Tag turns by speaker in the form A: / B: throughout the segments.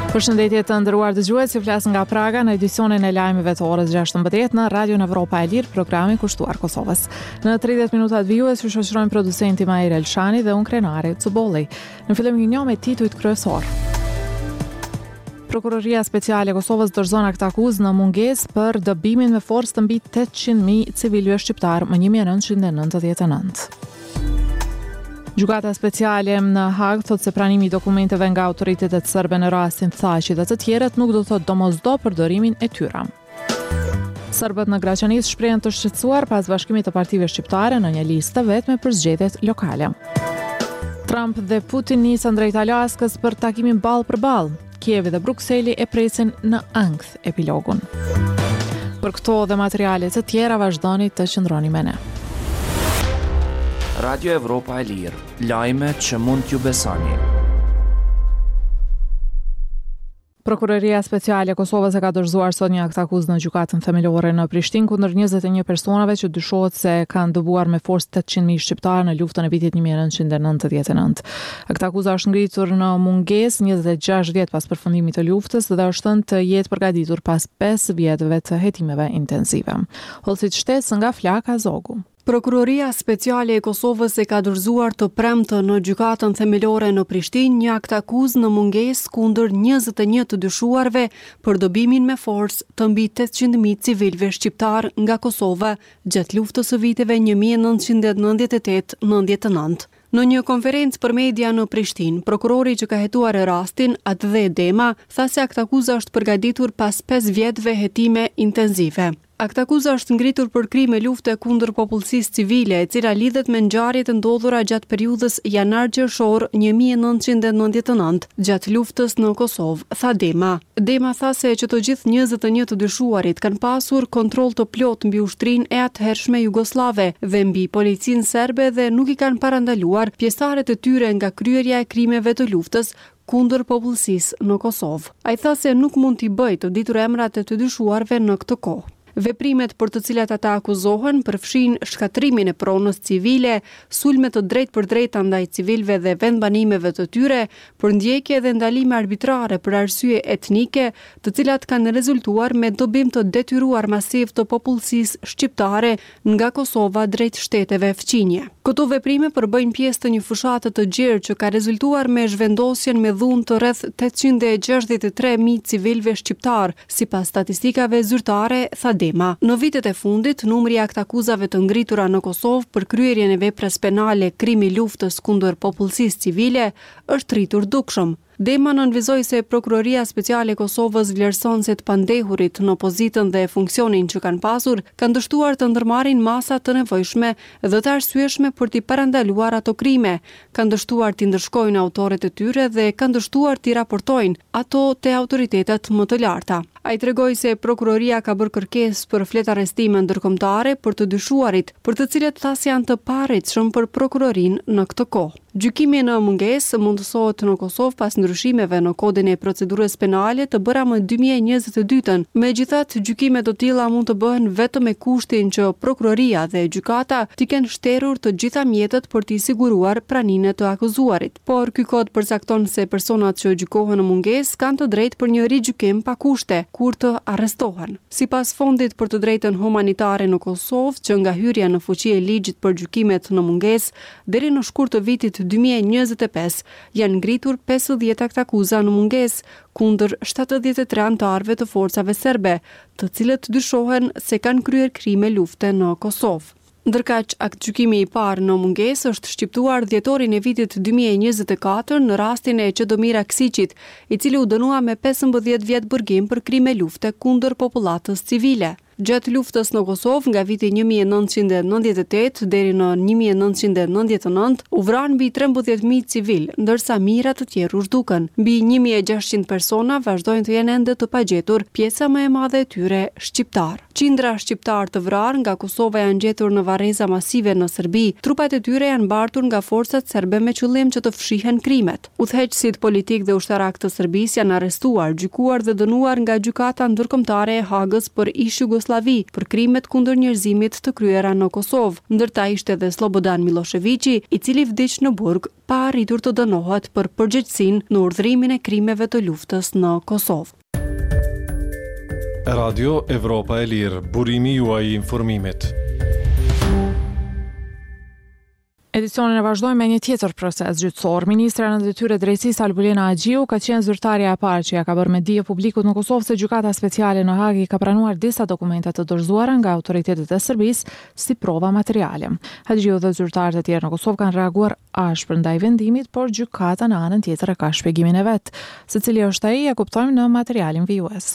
A: Përshëndetje të nderuar dëgjues, ju flas nga Praga në edicionin e lajmeve të orës 16 në Radio Evropa e Lirë, programi kushtuar Kosovës. Në 30 minutat vijues ju shoqërojmë producenti Majer Elshani dhe unë Krenari Cubolli. Në fillim një me titujt kryesor. Prokuroria Speciale e Kosovës dorëzon akt akuzë në mungesë për dëbimin me forcë të mbi 800.000 civilëve shqiptar më 1999. Gjykata speciale në Hag thot se pranimi I dokumenteve nga autoritetet serbe në rastin Thaçi dhe të tjerët nuk do thot domosdo përdorimin e tyre. Serbët në Graçanis shprehen të shqetësuar pas bashkimit të partive shqiptare në një listë vetme për zgjedhjet lokale. Trump dhe Putin nisën drejt Alaskës për takimin ballë për ballë. Kievi dhe Brukseli e presin në ankth epilogun. Për këto dhe materiale të tjera vazhdoni të qëndroni me ne.
B: Radio Evropa e Lirë, lajme që mund t'ju besoni.
A: Prokuroria Speciale e Kosovës e ka dorëzuar sot një akt akuzë në gjykatën themelore në Prishtinë kundër 21 personave që dyshohet se kanë dëbuar me forcë 800.000 shqiptarë në luftën e vitit 1999. Akt akuza është ngritur në mungesë 26 vjet pas përfundimit të luftës dhe është thënë të jetë përgatitur pas 5 vjetëve të hetimeve intensive. Hollësit shtesë nga Flaka Zogu.
C: Prokuroria Speciale e Kosovës e ka dorëzuar të premtë në gjykatën themelore në Prishtinë një akt akuzë në mungesë kundër 21 të dyshuarve për dobimin me forcë të mbi 800.000 civilëve shqiptar nga Kosova gjatë luftës së viteve 1998-99. Në një konferencë për media në Prishtinë, prokurori që ka hetuar rastin, Atdhe Dema, tha se akt akuza është përgatitur pas 5 vjetëve hetime intensive. Akt akuza është ngritur për krime lufte kundër popullsisë civile, e cila lidhet me ngjarjet e ndodhura gjatë periudhës janar-qershor 1999, gjatë luftës në Kosovë, tha Dema. Dema tha se që të gjithë 21 të dyshuarit kanë pasur kontroll të plot mbi ushtrinë e atëhershme jugoslave dhe mbi policinë serbe dhe nuk I kanë parandaluar pjesëtarët e tyre nga kryerja e krimeve të luftës kundër popullsisë në Kosovë. Ai tha se nuk mund t'i bëjë të ditur emrat e të dyshuarve në këtë kohë. Veprimet për të cilat ata akuzohen përfshin shkatrimin e pronës civile, sulme të drejt për drejta ndaj civilëve dhe vendbanimeve të tyre, përndjekje dhe ndalime arbitrare për arsye etnike, të cilat kanë rezultuar me dobim të detyruar masiv të popullsisë shqiptare nga Kosova drejt shteteve fqinje. Këto veprime përbëjnë pjesë të një fushate të gjerë që ka rezultuar me zhvendosjen me dhunë të rreth 863.000 civilëve shqiptar, sipas statistikave zyrtare, tha Dema. Në vitet e fundit, numri I akt akuzave të ngritura në Kosovë për kryerjen e veprës penale krimi luftës kundër popullsisë civile është rritur dukshëm. Dema nënvizoi se Prokuroria Speciale e Kosovës vlerëson se të pandehurit në pozitën dhe funksionin që kanë pasur, kanë dështuar të ndërmarrin masa të nevojshme dhe të arsyeshme për t'i parandaluar ato krime, kanë dështuar t'i ndërshkojnë autorët e tyre dhe kanë dështuar t'i raportojnë ato te autoritetet më të larta. Ai tregoi se prokuroria ka bërë kërkesë për fletë arrestime ndërkombëtare për të dyshuarit, për të cilët thas janë të paarritshëm për prokurorinë në këtë kohë. Gjykimi në mungesë mundësohet në Kosovë pas ndryshimeve në kodin e procedurës penale të bëra më 2022-ën. Megjithatë, gjykime të tilla mund të bëhen vetëm me kushtin që prokuroria dhe gjykata t'i kenë shterur të gjitha mjetet për t'i siguruar praninë të akuzuarit. Por ky kod përcakton se personat që gjykohen në mungesë kanë të drejtë për një rigjykim pa kushte kur të arrestohen. Sipas Fondit për të drejtën humanitare në Kosovë, që nga hyrja në fuqi e ligjit për gjykimet në mungesë deri në shkurt të vitit 2025 janë ngritur 50 akt akuza në mungesë kundër 73 anëtarëve të forcave serbe, të cilët dyshohen se kanë kryer krime lufte në Kosovë. Ndërkaq, akt gjykimi I parë në mungesë është shqiptuar dhjetorin e vitit 2024 në rastin e Çedomira Ksiçit, I cili u dënua me 15 vjet burgim për krime lufte kundër popullatës civile. Gjatë luftës në Kosovë nga viti 1998 deri në 1999 u vranë mbi 13.000 civil, ndërsa mijëra të tjerë u zhdukën. Mbi 1.600 persona vazhdojnë të jenë ende të pagjetur, pjesa më e madhe e tyre shqiptar. Qindra shqiptar të vrarë nga Kosova janë gjetur në varreza masive në Serbi. Trupat e tyre janë mbartur nga forcat serbe me qëllim që të fshihen krimet. Udhëheqësit politik dhe ushtarak të Serbisë janë arrestuar, gjykuar dhe dënuar nga gjykata ndërkombëtare e Hagës për ish Jugosllavi për krimet kundër njerëzimit të kryera në Kosovë, ndërta ishte edhe Slobodan Miloševići, i cili vdiq në burg pa arritur të dënohet për përgjegjësinë në urdhërimin e krimeve të luftës në Kosovë.
D: Radio Evropa e Lirë, burimi juaj i informimit.
A: Edicionin e vazhdojmë me një tjetër proces gjyqësor. Ministra në detyre drejtësisë Albulena Agjiu ka qenë zyrtarja e parë që ja ka bërë me dije publikut në Kosovë se gjykata speciale në Hag i ka pranuar disa dokumente të dorëzuara nga autoritetet e Serbisë si prova materiale. Agjiu dhe zyrtarët e tjerë në Kosovë kanë reaguar ashpër ndaj vendimit, por gjykata në anën tjetër e ka shpjegimin e vet. Secili është ai, e kuptojmë në materialin vijues.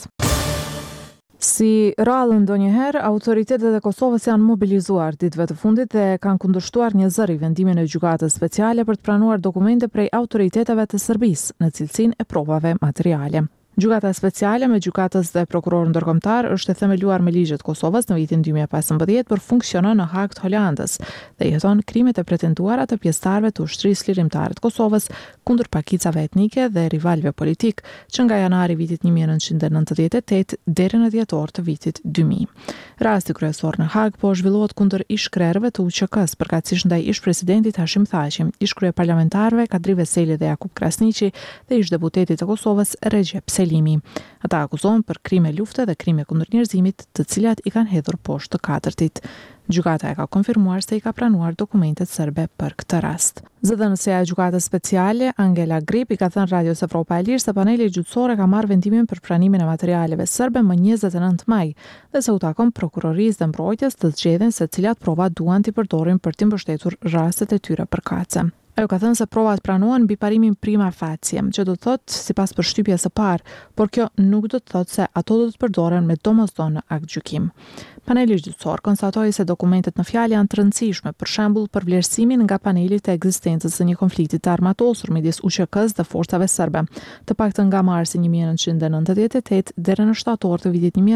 A: Si rallën ndonjëherë, autoritetet e Kosovës janë mobilizuar ditëve të fundit dhe kanë kundërshtuar një zëri vendimin e gjykatës speciale për të pranuar dokumente prej autoriteteve të Serbisë në cilësinë e provave materiale. Gjykata speciale me gjykatës dhe prokuror ndërkombëtar është e themeluar me ligjet e Kosovës në vitin 2015 për funksionon në Hag të Holandës dhe jeton krimet e pretenduara të pjesëtarëve të ushtrisë lirimtare të Kosovës kundër pakicave etnike dhe rivalëve politik që nga janari vitit 1998 deri në dhjetor të vitit 2000. Rasti kryesor në Hag po zhvillohet kundër ish-krerëve të UÇK-s, përkatësisht ndaj ish-presidentit Hashim Thaçi, ish-kryeparlamentarëve Kadri Veseli dhe Jakub Krasniqi dhe ish-deputetit të Kosovës Recep Selimi. Ata akuzohen për krime lufte dhe krime kundër njerëzimit, të cilat i kanë hedhur poshtë të katërtit. Gjykata e ka konfirmuar se i ka pranuar dokumentet serbe për këtë rast. Zëdhënësia e gjykatës speciale, Angela Grip, i ka thënë Radios Evropa e Lirë se paneli gjyqësor ka marrë vendimin për pranimin e materialeve serbe më 29 maj, dhe se u takon prokurorisë dhe mbrojtjes të zgjedhin se cilat prova duan t'i përdorin për t'i mbështetur rastet e tyre përkatëse. Ajo ka thënë se provat pranohen mbi parimin prima facie, që do të thotë sipas përshtypjes së parë, por kjo nuk do të thotë se ato do të përdoren me domosdoshmëri në aktgjykim. Paneli gjyqësor konstatoi se dokumentet në fjalë janë të rëndësishme, për shembull për vlerësimin nga paneli të ekzistencës së një konflikti të armatosur midis UÇK-s dhe forcave serbe, të paktën nga marsi 1998 deri në shtator të vitit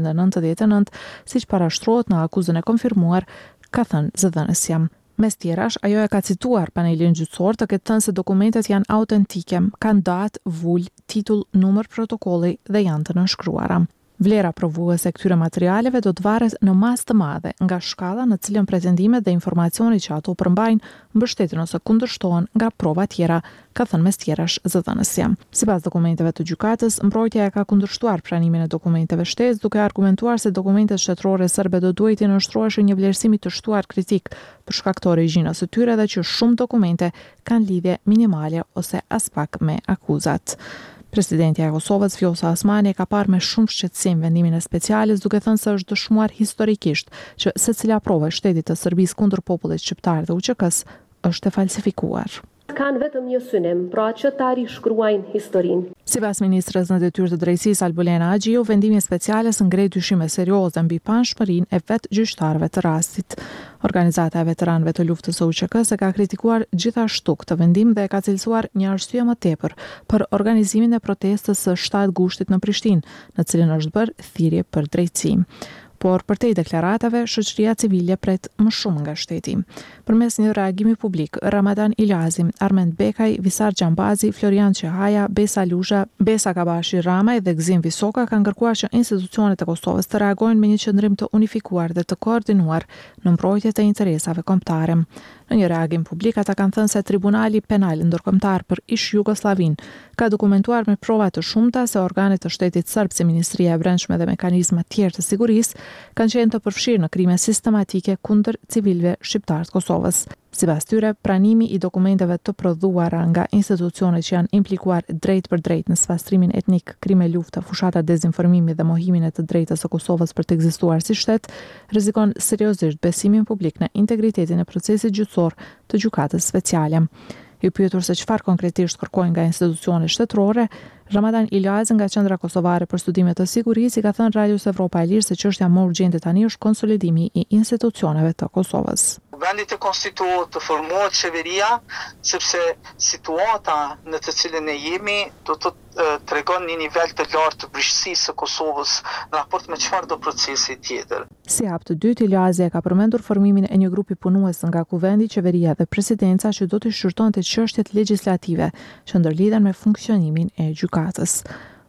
A: 1999, siç parashtrohet në akuzën e konfirmuar, ka thënë zëdhënësja. Mes tjerash, ajo e ka cituar panelin gjyqësor të ketë thënë se dokumentet janë autentike, kanë datë, vull, titull, numër protokolli dhe janë të nënshkruara. Vlera provuese e këtyre materialeve do të varet në masë të madhe nga shkalla në cilën pretendimet dhe informacioni që ato përmbajnë mbështeten ose kundërshtohen nga prova tjera, ka thënë mes tjerash zëdhënësja. Sipas dokumenteve të gjykatës, mbrojtja e ka kundërshtuar pranimin e dokumenteve shtesë, duke argumentuar se dokumentet shtetërore serbe do duhet të nënshtroheshin një vlerësimi të shtuar kritik për shkak të origjinës së tyre dhe që shumë dokumente kanë lidhje minimale ose as pak me akuzat. Presidentja e Kosovës Vjosa Osmani ka parë me shumë shqetësim vendimin e speciales, duke thënë se është dëshmuar historikisht që secila provë e shtetit të Serbisë kundër popullit shqiptar dhe UÇK-s është e falsifikuar.
E: Kanë vetëm një synim, pra që ta rishkruajnë historinë.
A: Sipas ministrës në detyrë të drejtësisë Albulena Agjiu, vendimi speciales ngre dyshime serioze mbi panshmërinë e vetë gjyqtarëve të rastit. Organizata e veteranëve të luftës së UÇK-s e ka kritikuar gjithashtu këtë vendim dhe e ka cilësuar një arsye më tepër për organizimin e protestës së 7 gushtit në Prishtinë, në cilën është bërë thirrje për drejtësi. Por përtej deklaratave, shoqëria civile pret më shumë nga shteti. Përmes një reagimi publik, Ramadan Ilazi, Armend Bekaj, Visar Xhambazi, Florian Çehaja, Besa Lusha, Besa Kabashi Ramaj dhe Gzim Visoka kanë kërkuar që institucionet e Kosovës të reagojnë me një qëndrim të unifikuar dhe të koordinuar në mbrojtje të interesave kombëtare. Në një reagim publik, ata kanë thënë se Tribunali Penal Ndërkombëtar për ish-Jugosllavin ka dokumentuar me prova të shumta se organet të shtetit serb si Ministria e Brendshme dhe mekanizma tjerë të sigurisë kanë qenë të përfshirë në krime sistematike kundër civilëve shqiptar të Kosovës. Sipas tyre, pranimi i dokumenteve të prodhuara nga institucionet që janë implikuar drejt për drejt në sfastrimin etnik, krime lufte, fushata dezinformimi dhe mohimin e të drejtës së Kosovës për të ekzistuar si shtet, rrezikon seriozisht besimin publik në integritetin e procesit gjyqësor të gjykatës speciale. I pyetur se çfarë konkretisht kërkojnë nga institucionet shtetërore, Ramadan Ilazi nga Qendra Kosovare për Studime të Sigurisë i ka thënë Radios Evropa e Lirë se çështja më urgjente tani është konsolidimi i institucioneve të Kosovës.
F: Vendi të konstituohet, të formohet qeveria, sepse situata në të cilën e jemi do të tregon një nivel të lartë të brishësisë së Kosovës në raport me çfarë do procesi tjetër.
A: Si hap të dytë, Ilazi ka përmendur formimin e një grupi punues nga Kuvendi, qeveria dhe presidenca që do të shqyrtonte çështjet legjislative që ndërlidhen me funksionimin e gjykatës.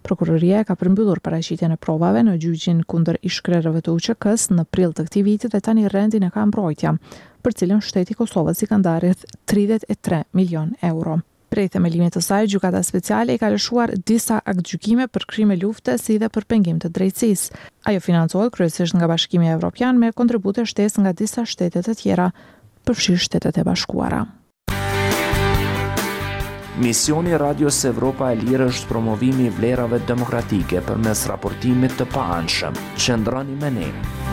A: Prokuroria ka përmbyllur paraqitjen e provave në gjyqin kundër ish-krerëve të UÇK-s në prill të këtij viti dhe tani rendin e ka mbrojtja, për cilën shteti i Kosovës i ka ndarë 33 milion euro. Prej themelimit të saj, gjykata speciale i ka lëshuar disa aktgjykime për krime lufte si dhe për pengim të drejtësisë. Ajo financohet kryesisht nga Bashkimi Evropian me kontribute shtesë nga disa shtete të tjera, përfshirë Shtetet e Bashkuara.
B: Misioni Radios Evropa e Lirë është promovimi i vlerave demokratike përmes raportimit të paanshëm. Qëndroni me ne.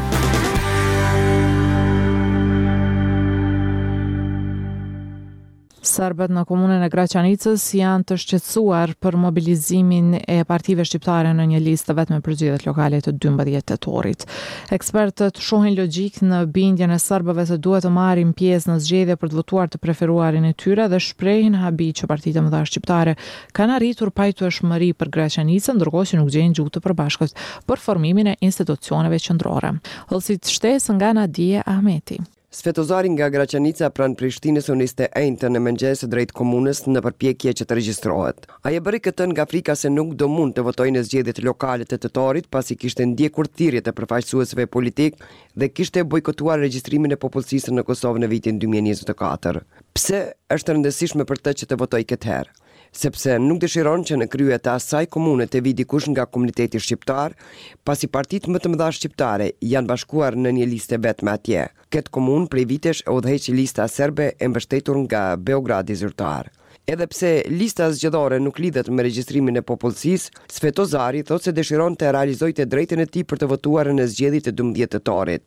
A: Serbët në komunën e Graçanicës janë të shqetësuar për mobilizimin e partive shqiptare në një listë të vetme për zgjedhjet lokale të 12 tetorit. Ekspertët shohin logjik në bindjen e serbëve se duhet të marrin pjesë në zgjedhje për të votuar të preferuarin e tyre dhe shprehin habi që partitë e mëdha shqiptare kanë arritur pajtueshmëri për Graçanicën, ndërkohë që nuk gjejnë gjuhë të përbashkët për formimin e institucioneve qendrore. Hollësit shtesë nga Nadije Ahmeti.
G: Sfetozari nga Graçanica pranë Prishtinës u niste ejnë në mëngjes drejt komunës në përpjekje që të regjistrohet. Ai e bëri këtë nga frika se nuk do mund të votojë në zgjedhjet lokale të tetorit pasi kishte ndjekur thirrjet e përfaqësuesve politik dhe kishte bojkotuar regjistrimin e popullsisë në Kosovë në vitin 2024. Pse është rëndësishme për të që të votojë këtë herë? Sepse nuk dëshiron që në krye të asaj komune të vi dikush nga komuniteti shqiptar, pasi partitë më të mëdha shqiptare janë bashkuar në një listë vetme atje. Këtë komunë prej vitesh e udhëheqi lista serbe e mbështetur nga Beogradi zyrtar. Edhe pse lista zgjedhore nuk lidhet me regjistrimin e popullsisë, Svetozari thotë se dëshiron të realizojë të drejtën e tij për të votuar në zgjedhjet e 12 tetorit.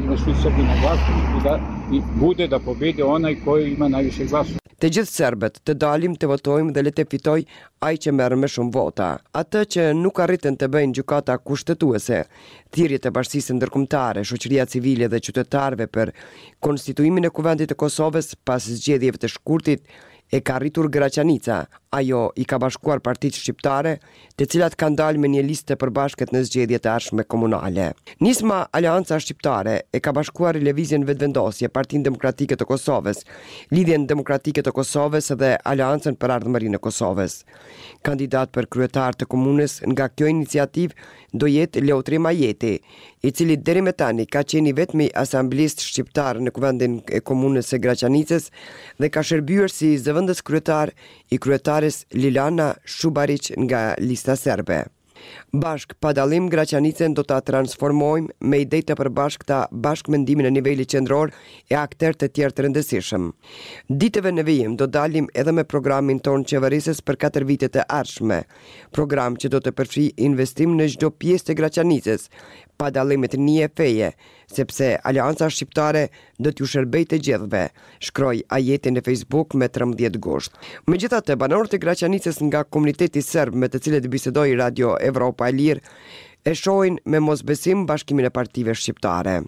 G: Të gjithë serbët të dalim të votojmë dhe le të fitoj ai që merr më shumë vota. Atë që nuk arritën të bëjnë gjykata kushtetuese, thirrjet e bashkisë ndërkombëtare, shoqëria civile dhe qytetarëve për konstituimin e Kuvendit të Kosovës pas zgjedhjeve të shkurtit e ka arritur Graçanica. Ajo i ka bashkuar partitë shqiptare, të cilat kanë dalë me një listë të përbashkët në zgjedhjet e ardhshme komunale. Nisma Aleanca Shqiptare e ka bashkuar Lëvizjen Vetëvendosje, Partinë Demokratike të Kosovës, Lidhjen Demokratike të Kosovës dhe Aleancën për Ardhmërinë e Kosovës. Kandidat për kryetar të komunës nga kjo iniciativë do jetë Leotri Majeti, i cili deri më tani ka qenë vetmi asamblist shqiptar në kuvendin e komunës së Graçanicës dhe ka shërbyer si zëvendës kryetar i kryetares Lilana Shubarić nga lista serbe. Bashk pa dallim Graçanicën do ta transformojmë me ide të përbashkëta bashkëmendimin në nivelit qendror e aktorë të tjerë të rëndësishëm. Ditëve në vijim do dalim edhe me programin ton qeverisës për 4 vitet e ardhshme, program që do të përfshijë investim në çdo pjesë të Graçanicës, pa dallimet një feje, sepse Aleanca Shqiptare do t'ju shërbejë të gjithëve, shkroi Ajeti në Facebook me 13 gusht. Megjithatë, banorët e Graçanicës nga komuniteti serb me të cilët bisedoi Radio Evropa e Lirë e shohin me mosbesim bashkimin e partive shqiptare.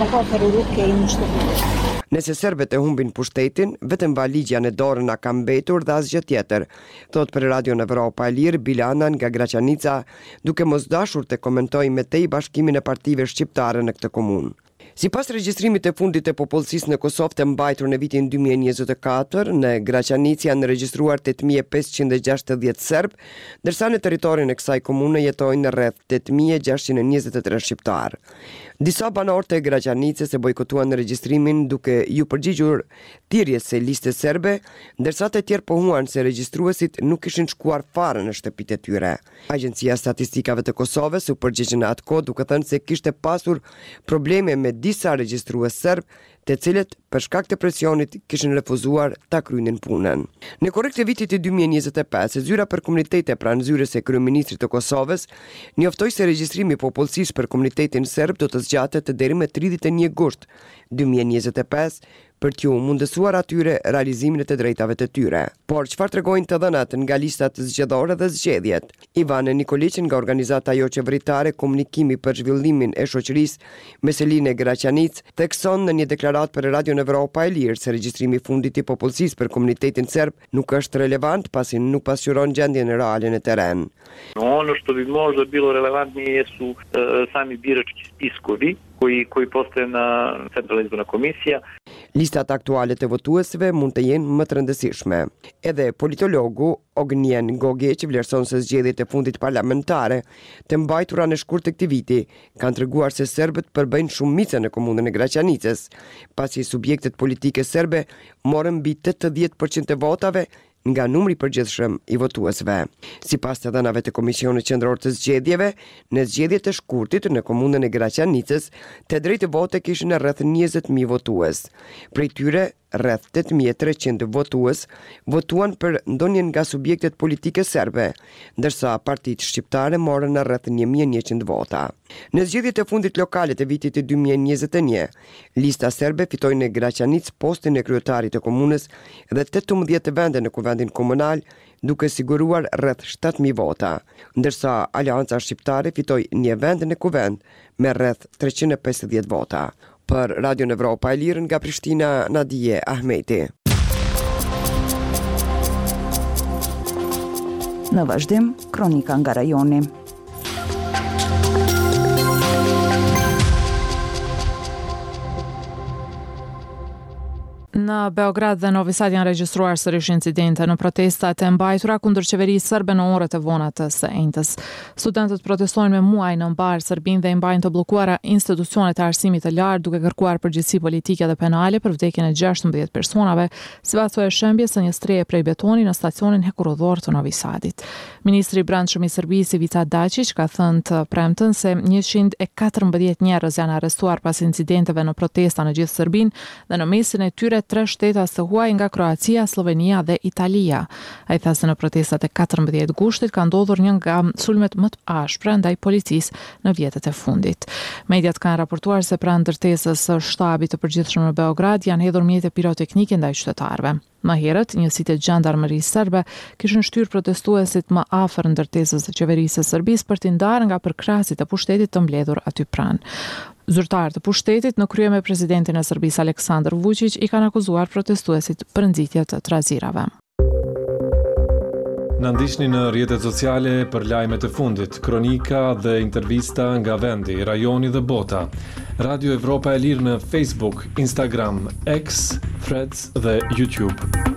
G: Nëse serbët e humbin pushtetin, vetëm valigja në dorë na ka mbetur dhe asgjë tjetër, thot për Radio Evropa e Lirë Bilana nga Graçanica, duke mos dashur të komentojë me tej bashkimin e partive shqiptare në këtë komunë. Sipas regjistrimit të fundit të popullsisë në Kosovë të mbajtur në vitin 2024, në Graçanicë janë regjistruar 8560 serb, ndërsa në territorin e kësaj komune jetojnë rreth 8623 shqiptar. Disa banorë të Graçanicës e bojkotuan regjistrimin duke ju përgjigjur thirrjes së listës serbe, ndërsa të tjerë pohuan se regjistruesit nuk kishin shkuar fare në shtëpitë e tyre. Agjencia Statistikave të Kosovës u përgjigj në atë kohë duke thënë se kishte pasur probleme me disa regjistrues serb, të cilët për shkak të presionit kishin refuzuar ta krynin punën. Në korrekt të vitit të 2025, zyra për komunitete pranë zyrës së kryeministrit të Kosovës njoftoi se regjistrimi i popullsisë për komunitetin serb do të zgjatet deri më 31 gusht 2025 për t'ju mundësuar atyre realizimin e të drejtave të tyre. Por çfarë tregojnë të dhënat nga listat zgjedhore dhe zgjedhjet? Ivan Nikolić nga organizata jo qeveritare Komunikimi për Zhvillimin e Shoqërisë Meselinë Graçanicë thekson në një deklaratë për Radio Evropa e Lirë se regjistrimi i fundit i popullsisë për komunitetin serb nuk është relevant pasi nuk pasqyron gjendjen reale në terren.
H: Ono što bi možda bilo relevantnije jesu sami birački spiskovi koji postoje na Centralna izborna komisija.
G: Listat aktuale të votuesve mund të jenë më të rëndësishme. Edhe politologu Ognjen Gogi, që vlerëson se zgjedhjet e fundit parlamentare të mbajtura në shkurt të këtij viti kanë treguar se serbët përbëjnë shumicën në komunën e Graçanicës, pasi subjektet politike serbe morën mbi 80% të votave nga numri përgjithshëm i votuesve. Sipas të dhënave të Komisionit Qendror të Zgjedhjeve, në zgjedhjet e shkurtit në komunën e Graçanicës, të drejtë vote kishin rreth 20.000 votues. Prej tyre, rreth 8.300 votues votuan për ndonjën nga subjektet politike serbe, ndërsa partitë shqiptare morën rreth 1.100 vota. Në zgjedhjet e fundit lokale të vitit 2021, lista serbe fitoi në Graçanicë postin e kryetarit të komunës dhe 18 vende në kuvendin komunal, duke siguruar rreth 7.000 vota, ndërsa Alianca Shqiptare fitoi një vend në kuvend me rreth 350 vota. Për Radio Evropa e Lirë nga Prishtina, Nadije Ahmeti.
I: Në vazhdim, kronika nga rajoni.
A: Në Beograd dhe Novi Sad janë regjistruar sërish incidente në protestat e mbajtura kundër qeverisë serbe në orët e vona të së enjtës. Studentët protestojnë me muaj në mbar Serbinë dhe i mbajnë të bllokuara institucionet e arsimit të lartë duke kërkuar përgjegjësi politike dhe penale për vdekjen e 16 personave, sipas së shembjes së një streje prej betoni në stacionin hekurudhor të Novi Sadit. Ministri i Brendshëm i Serbisë Ivica Dačić ka thënë të premten se 114 njerëz janë arrestuar pas incidenteve në protesta në gjithë Serbinë dhe në mesin e tyre 3 shteta të huaj nga Kroacia, Slovenia dhe Italia. Ai tha se në protestat e 14 gushtit ka ndodhur një nga sulmet më të ashpra ndaj policisë në vjetët e fundit. Mediat kanë raportuar se pranë ndërtesës së shtabit të përgjithshëm në Beograd janë hedhur mjete piroteknike ndaj qytetarëve. Më herët, njësitë e gjandarmerisë serbe kishin shtyrë protestuesit më afër ndërtesës së qeverisë së Serbisë për t'i ndarë nga përkrahasit e pushtetit të mbledhur aty pranë. Zyrtarët e pushtetit në krye me presidentin e Serbisë Aleksandar Vučić i kanë akuzuar protestuesit për nxitje të trazirave.
D: Na ndiqni në rrjetet sociale për lajmet e fundit, kronika dhe intervista nga vendi, rajoni dhe bota. Radio Evropa e Lirë në Facebook, Instagram, X, Threads dhe YouTube.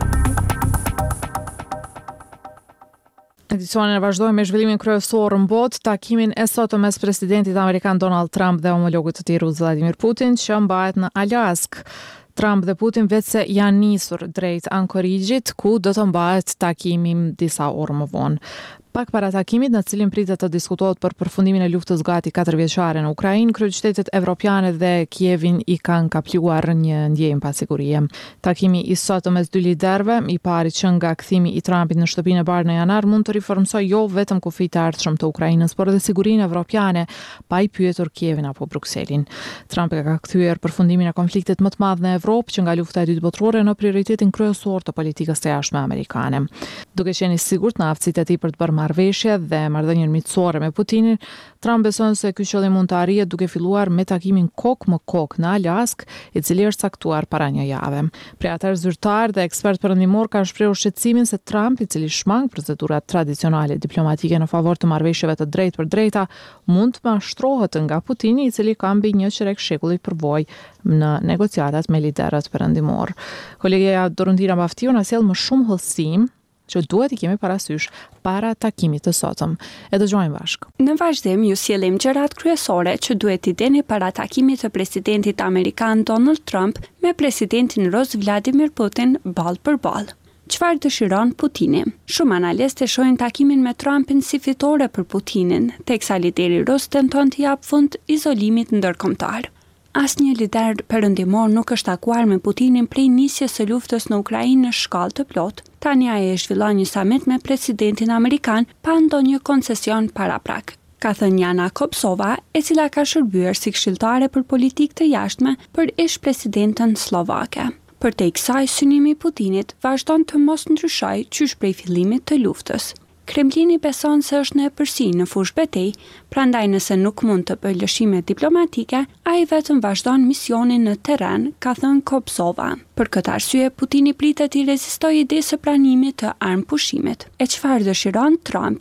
A: Edicionin e vazhdojmë me zhvillimin kryesor në botë, takimin e sotëm mes presidentit amerikan Donald Trump dhe homologut të tij rus Vladimir Putin, që mbahet në Alaskë. Trump dhe Putin vetë se janë nisur drejt Anchorage-it, ku do të mbahet takimi disa orë më vonë. Pak para takimit, në cilin pritet të diskutohet për përfundimin e luftës gati 4 vjeçare në Ukrainë, kryeqytetet evropiane dhe Kievin i kanë kapluar një ndjenjë pasigurie. Takimi i sotëm mes dy liderëve, i pari që nga kthimi i Trumpit në shtëpinë e bardhë në janar, mund të riformsojë jo vetëm kufijtë e ardhshëm të Ukrainës, por edhe sigurinë evropiane, pa i pyetur Kievin apo Brukselin. Trump ka kthyer përfundimin e konfliktit më të madh në Evropë, që nga lufta e dytë botërore, në prioritetin kryesor të politikës së jashtme amerikane. Duke qenë i sigurt në aftësitë e tij për të bërë marrëveshje dhe marrëdhënien miqësore me Putinin, Trump beson se ky qëllim mund të arrihet duke filluar me takimin kok më kok në Alaskë, i cili është caktuar para një jave. Prej atëherë zyrtar dhe ekspert perëndimor kanë shprehur shqetësimin se Trump, i cili shmang procedurat tradicionale diplomatike në favor të marrëveshjeve të drejtë për drejta, mund të mashtrohet nga Putini, i cili ka mbi një qerek shekulli përvojë në negociatat me liderët perëndimor. Kolegja Dorundina Baftiu na sjell më shumë hollësim që duhet i kemi parasysh para takimit të sotëm. E dëgjojmë bashkë.
J: Në vazhdim ju sjellim gjërat kryesore që duhet i dini para takimit të presidentit amerikan Donald Trump me presidentin rus Vladimir Putin ball për ball. Çfarë dëshiron Putini? Shumë analistë shohin takimin me Trumpin si fitore për Putinin, teksa lideri rus tenton të jap fund izolimit ndërkombëtar. Asnjë lider perëndimor nuk është takuar me Putinin prej nisjes së luftës në Ukrainë në shkallë të plotë. Tani ai e zhvillon një summit me presidentin amerikan pa ndonjë koncesion paraprak, ka thënë Jana Kopsova, e cila ka shërbyer si këshilltare për politikë të jashtme për ish-presidentën slovake. Për te kësaj, synimi i Putinit vazhdon të mos ndryshojë qysh prej fillimit të luftës. Kremlini beson se është në epërsi në fushë betej, prandaj nëse nuk mund të bëjë lëshime diplomatike, ai vetëm vazhdon misionin në terren, ka thënë Kopsova. Për këtë arsye, Putini pritet i rezistojë idesë së pranimit të armëpushimit. E çfarë dëshiron Trumpi?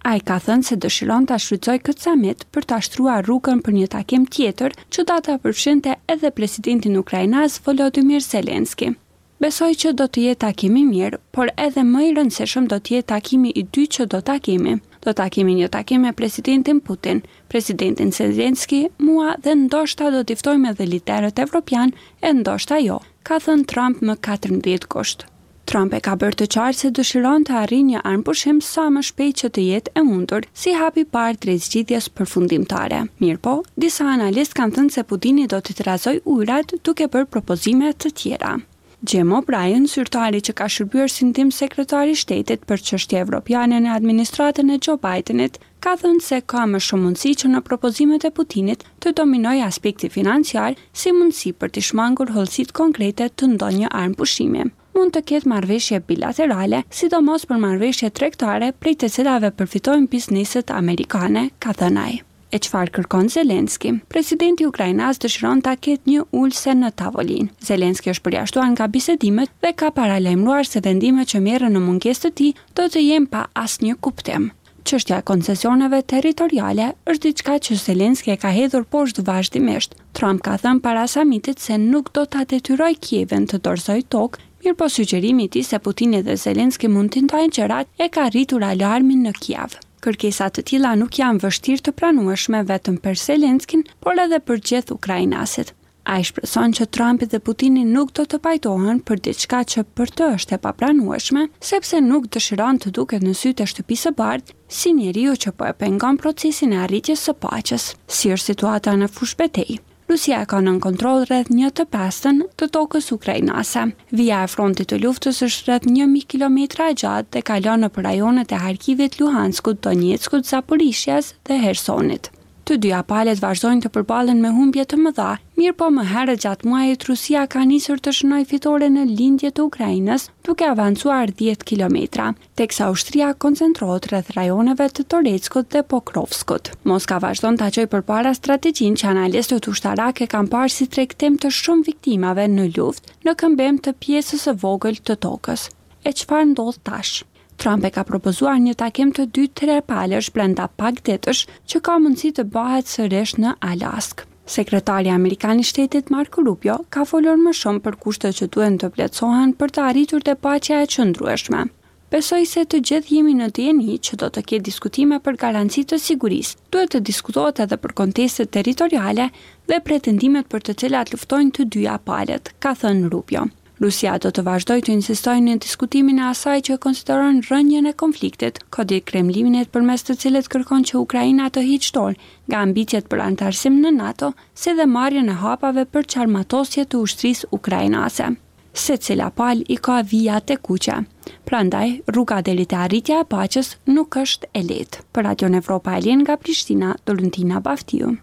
J: Ai ka thënë se dëshiron ta shfrytëzojë këtë samit për ta shtruar rrugën për një takim tjetër që do ta përfshinte edhe presidentin ukrainas Volodymyr Zelenski. Besoj që do të jetë takimi mirë, por edhe më i rëndësishëm do të jetë takimi i dytë që do ta kemi. Do ta kemi një takim me presidentin Putin, presidentin Zelenski, mua dhe ndoshta do t'i ftojmë edhe liderët evropian e ndoshta jo, ka thënë Trump më 14 gusht. Trump e ka bërë të qartë se dëshiron të arrijë një armpushim sa më shpejt që të jetë e mundur, si hapi parë drejt zgjidhjes përfundimtare. Mirpo, disa analistë kanë thënë se Putini do të trazojë ujrat duke bërë propozime të tjera. Jim O'Brien, zyrtari që ka shërbyer si ndim sekretari i shtetit për çështje evropiane në administratën e Joe Bidenit, ka thënë se ka më shumë mundësi që në propozimet e Putinit të dominojë aspekti financiar si mundësi për të shmangur hollësitë konkrete të ndonjë armpushimi. Mund të ketë marrëveshje bilaterale, sidomos për marrëveshje tregtare prej të cilave përfitojnë bizneset amerikane, ka thënë ai. E çfarë kërkon Zelenski? Presidenti ukrainas dëshiron ta ketë një ulse në tavolinë. Zelenski është përjashtuar nga bisedimet dhe ka paralajmëruar se vendimet që merren në mungesë të tij do të jenë pa asnjë kuptim. Çështja e koncesioneve territoriale është diçka që Zelenski e ka hedhur poshtë vazhdimisht. Trump ka thënë para samitit se nuk do ta detyrojë Kievin të dorëzojë tokë, mirëpo sugjerimi i tij se Putini dhe Zelenski mund të ndajnë gjërat e ka rritur alarmin në Kiev. Kërkesat të tilla nuk janë vështirë të pranueshme vetëm për Zelenskin, por edhe për gjithë ukrainasit. Ai shpreson që Trumpi dhe Putini nuk do të pajtohen për diçka që për të është e papranueshme, sepse nuk dëshiron të duket në sytë e shtëpisë së bardhë si njeriu që po e pengon procesin e arritjes së paqes, si është situata në fushë betejë. Rusia ka nën kontroll rreth 1/5 të tokës ukrainase. Vija e frontit të luftës është rreth 1000 kilometra e gjatë dhe kalon nëpër rajonet e Harkivit, Luhanskut, Donetskut, Zaporizhzhjas dhe Hersonit. Të dyja palët vazhdojnë të përballen me humbje të mëdha, mirëpo më herët gjatë muajit Rusia ka nisur të shënojë fitore në lindje të Ukrainës, duke avancuar 10 kilometra, teksa ushtria koncentrohet rreth rajoneve të Toretskut dhe Pokrovskut. Moska vazhdon ta çojë përpara strategjinë që analistët ushtarak e kanë parë si tregtim të shumë viktimave në luftë në këmbim të pjesës së vogël të tokës. E çfarë ndodh tash? Trump e ka propozuar një takim të 2-3 palësh brenda pak ditësh që ka mundësi të bëhet sërish në Alaskë. Sekretari amerikan i shtetit Marco Rubio ka folur më shumë për kushtet që duhen të plotësohen për të arritur te paqja e qëndrueshme. Besoj se të gjithë jemi në dieni që do të ketë diskutime për garanci të sigurisë. Duhet të diskutohet edhe për kontestet territoriale dhe pretendimet për të cilat luftojnë të dyja palët, ka thënë Rubio. Rusia do të vazhdojë të insistojë në diskutimin e asaj që konsideron rrënjën e konfliktit, kodi Kremlinit përmes të cilit kërkon që Ukraina të hiqë dorë nga ambicjet për antarësim në NATO, si dhe marrjen e hapave për qarmatosje të ushtrisë ukrainase. Secila palë i ka vijat e kuqe. Prandaj, rruga deri te arritja e paqes nuk është e lehtë. Për Radion Evropa e Lehen nga Prishtina, Dolentina Baftiu.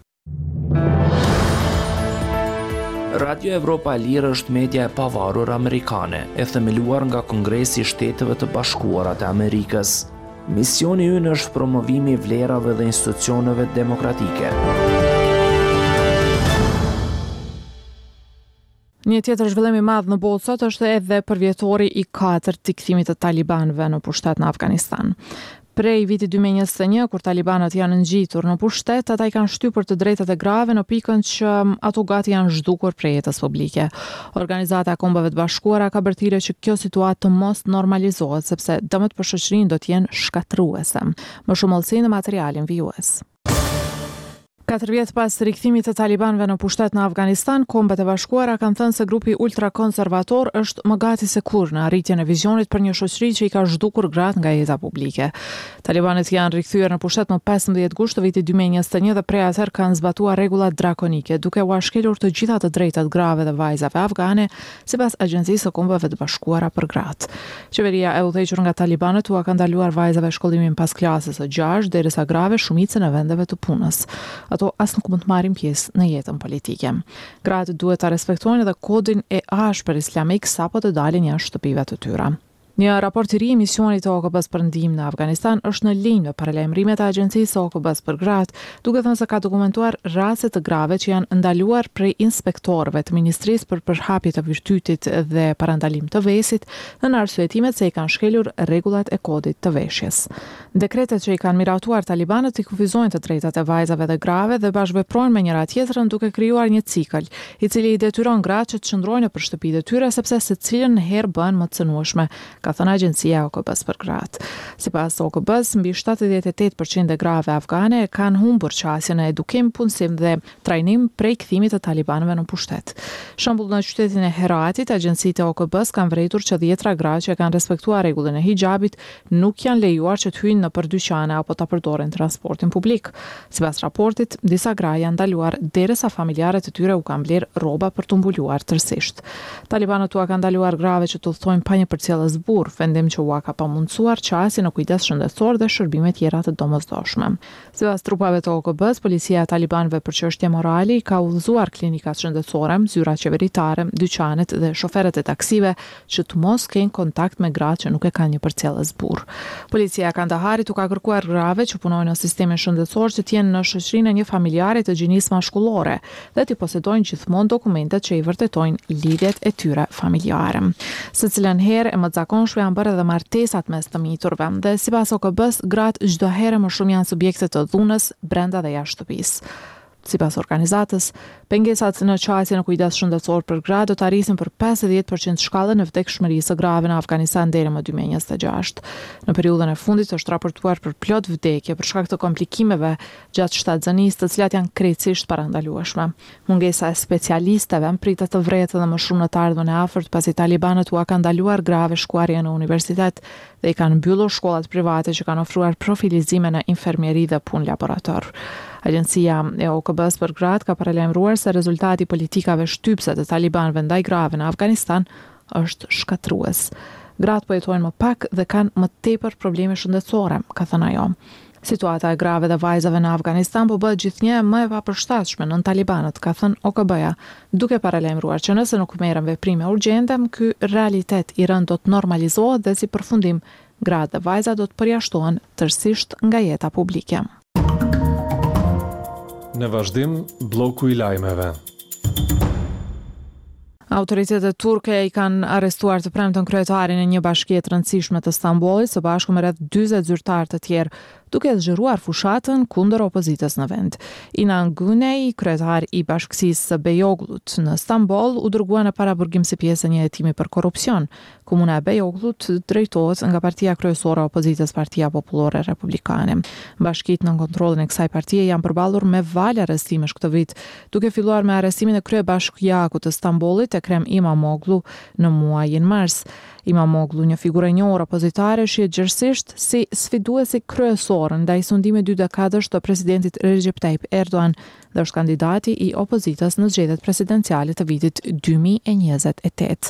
B: Radio Evropa e Lirë është media e pavarur amerikane, e themeluar nga Kongresi i Shteteve të Bashkuara të Amerikës. Misioni ynë është promovimi i vlerave dhe institucioneve demokratike.
A: Një tjetër zhvillim i madh në botë sot është edhe përvjetori i 4 të kthimit të talibanëve në pushtet në Afganistan. Prej vitit 2021, kur talibanët janë ngjitur në pushtet, ata i kanë shtypur të drejtat e grave në pikën që ato gati janë zhdukur prej jetës publike. Organizata e Kombeve të Bashkuara ka bërthirë që kjo situatë të mos normalizohet, sepse dëmet për shoqërinë do të jenë shkatërruese. Më shumë hollësi në materialin vijues. 4 vjet pas rikthimit të talibanëve në pushtet në Afganistan, Kombet e Bashkuara kanë thënë se grupi ultrakonservator është më gati se kurrë në arritjen e vizionit për një shoqëri që i ka zhdukur gratë nga jeta publike. Talibanët janë rikthyer në pushtet më 15 gusht të vitit 2021 dhe prej atëherë kanë zbatuar rregulla drakonike, duke u ashkelur të gjitha të drejtat grave dhe vajzave afgane, sipas Agjencisë së Kombeve të Bashkuara për gratë. Qeveria e udhëhequr nga talibanët u ka ndaluar vajzave shkollimin pas klasës së 6, derisa grave shumicën e vendeve të punës. Ato as nuk mund të marrin pjesë në jetën politike. Gratë duhet ta respektojnë edhe kodin e ashpër islamik sapo të dalin jashtë shtëpive të tyre. Një raport i ri i misionit të OKB-s për ndihmë në Afganistan është në linjë me paralajmërimet e agjencisë OKB-s për gratë, duke thënë se ka dokumentuar raste të grave që janë ndaluar prej inspektorëve të Ministrisë për përhapje të virtytit dhe parandalim të vesit, në arsyetimet se i kanë shkelur rregullat e kodit të veshjes. Dekretet që i kanë miratuar talibanët i kufizojnë të drejtat e vajzave dhe grave dhe bashkëveprojnë me njëra tjetrën duke krijuar një cikël, i cili i detyron gratë që të qëndrojnë nëpër shtëpitë e tyre sepse secilën herë bën më të cënueshme, ka thënë agjencia e OKB-s për gratë. Sipas OKB-s, mbi 78% e grave afgane kanë humbur qasjen e edukim, punësim dhe trajnim prej kthimit të talibanëve në pushtet. Shembull, në qytetin e Heratit, agjencitë e OKB-s kanë vërejtur që 10 gra që kanë respektuar rregullin e hijabit nuk janë lejuar që të hyjnë nëpër dyqane apo ta përdorin transportin publik. Sipas raportit, disa gra janë ndaluar derisa familjarët e tyre u kanë bler rroba për të mbuluar tërësisht. Talibanët u kanë ndaluar grave që të udhtojnë pa një përcjellës burr, vendim që u ka pamundsuar qasjen në kujdes shëndetësor dhe shërbime tjera të domosdoshme. Sipas trupave të OKB-s, policia e talibanëve për çështje morale ka udhëzuar klinikat shëndetësore, zyrat qeveritare, dyqanet dhe shoferët e taksive që të mos kenë kontakt me gratë që nuk e kanë një përcjellës burr. Policia e Kandaharit u ka kërkuar grave që punojnë në sistemin shëndetësor që të jenë në shoqërinë e një familjari të gjinisë mashkullore dhe të posedojnë gjithmonë dokumentet që i vërtetojnë lidhjet e tyre familjare. Secilën herë e mëzakonshme janë bërë edhe martesat mes të miturve dhe sipas OKB-s, gratë çdo herë më shumë janë subjekte të dhunës brenda dhe jashtë shtëpisë. Sipas organizatës, pengesat në qasje në kujdes shëndetësor për gratë do të arrisin për 50% shkallën e vdekshmërisë së grave në Afganistan deri më 2026. Në periudhën e fundit është raportuar për plot vdekje për shkak të komplikimeve gjatë shtatzanisë, të cilat janë krejtësisht parandalueshme. Mungesa e specialistëve pritet të vrehet edhe më shumë në të ardhmen e afërt pasi talibanët u kanë ndaluar grave shkuarje në universitet dhe i kanë mbyllur shkollat private që kanë ofruar profilizime në infermieri dhe punë laborator. Agjencia e OKB-s për gratë ka paralajmëruar se rezultati i politikave shtypse të talibanëve ndaj grave në Afganistan është shkatrues. Gratë po jetojnë më pak dhe kanë më tepër probleme shëndetësore, ka thënë ajo. Situata e grave dhe vajzave në Afganistan po bëhet gjithnjë më e papërshtatshme nën talibanët, ka thënë OKB-ja, duke paralajmëruar që nëse nuk merren veprime urgjente, ky realitet i rënd do të normalizohet dhe si përfundim, gratë dhe vajzat do të përjashtohen tërësisht nga jeta publike.
D: Në vazhdim, bloku i lajmeve.
A: Autoritetet turke i kanë arrestuar të premten kryetarin e një bashkie të rëndësishme të Stambollit së bashku me rreth 40 zyrtarë të tjerë, duke zgjeruar fushatën kundër opozitës në vend. Inan Güney, kryetar i bashkësisë së Beyoglut në Stamboll, u dërgua në paraburgim si pjesë e një hetimi për korrupsion. Komuna e Beyoglut drejtohet nga partia kryesore e opozitës, Partia Popullore Republikane. Bashkitë në kontrollin e kësaj partie janë përballur me valë arrestimesh këtë vit, duke filluar me arrestimin e kryebashkiakut të Stambollit, Ekrem Imamoglu, në muajin mars. Imamoglu, një figurë e njohur opozitare, shihet gjithsesi si sfiduesi kryesor ndaj sundimeve 2 dekadash të presidentit Recep Tayyip Erdogan dhe është kandidati i opozitës në zgjedhjet presidenciale të vitit 2028.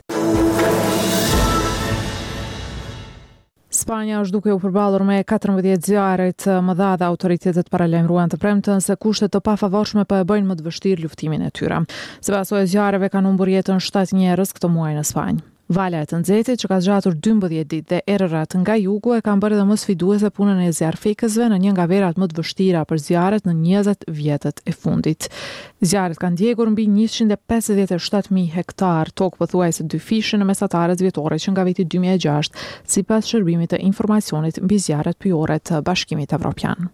A: Spanja është duke u përballur me 14 zjarre të mëdha dhe autoritetet paralajmëruan të premten se kushtet të pafavorshme po e bëjnë më të vështirë luftimin e tyre. Sipas zjarreve kanë humbur jetën 7 njerëz këtë muaj në Spanjë. Vala e të nxehtit që ka zgjatur 12 ditë dhe errërat nga jugu e kanë bërë edhe më sfiduese punën e zjarrfikësve në një nga verat më të vështira për zjarret në 20 vjetët e fundit. Zjarret kanë djegur mbi 157.000 hektar tokë pothuajse dyfishë në mesatarët vjetore që nga viti 2006, sipas shërbimit të informacionit mbi zjarret pyjore të Bashkimit Evropian.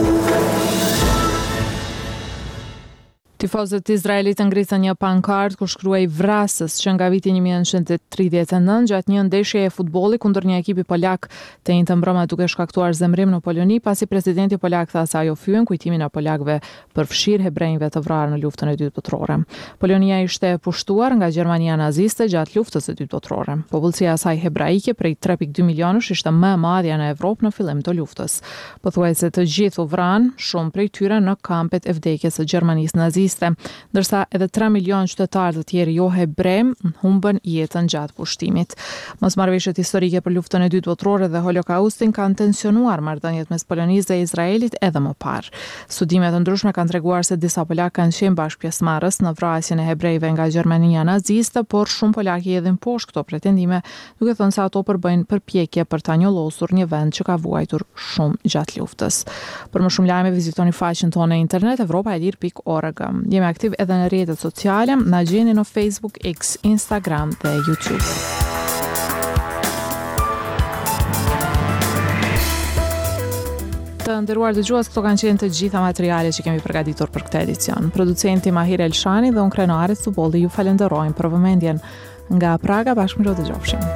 A: Tifozët izraelit ngritën një pankart ku shkruaj vrasës që nga viti 1939 gjatë një ndeshjeje e futbollit kundër një ekipi polak të njëjtën mbrëmë duke shkaktuar zemrim në Poloni pasi presidenti polak tha se ajo fyen kujtimin e polakëve për fshirë hebrejve të vrarë në luftën e dytë botërore. Polonia ishte pushtuar nga Gjermania naziste gjatë luftës së dytë botërore. Popullsia e saj hebraike prej 3.2 milionësh ishte më e madhja në Evropë në fillim të luftës. Pothuajse të gjithë u vranë, shumë prej tyre në kampet e vdekjes së Gjermanisë naziste naziste, ndërsa edhe 3 milion qytetarë të tjerë jo hebre humbën jetën gjatë pushtimit. Mosmarrëveshjet historike për luftën e dytë botërore dhe Holokaustin kanë tensionuar marrëdhëniet mes Polonisë dhe Izraelit edhe më parë. Studimet të ndryshme kanë treguar se disa polak kanë qenë bashkëpjesëmarrës në vrasjen e hebrejve nga Gjermania naziste, por shumë polak i hedhin poshtë këto pretendime, duke thënë se ato përbëjnë përpjekje për ta njollosur një vend që ka vuajtur shumë gjatë luftës. Për më shumë lajme vizitoni faqen tonë në internet europaelir.org. Jemi aktiv edhe në rrjetet sociale, na gjeni në Facebook, X, Instagram dhe YouTube. Të nderuar dëgjues, këto kanë qenë të gjitha materialet që kemi përgatitur për këtë edicion. Producenti Mahir Elshani dhe unë Krenare Cubolli ju falenderojmë për vëmendjen. Nga Praga, bashkë dëgjofshim.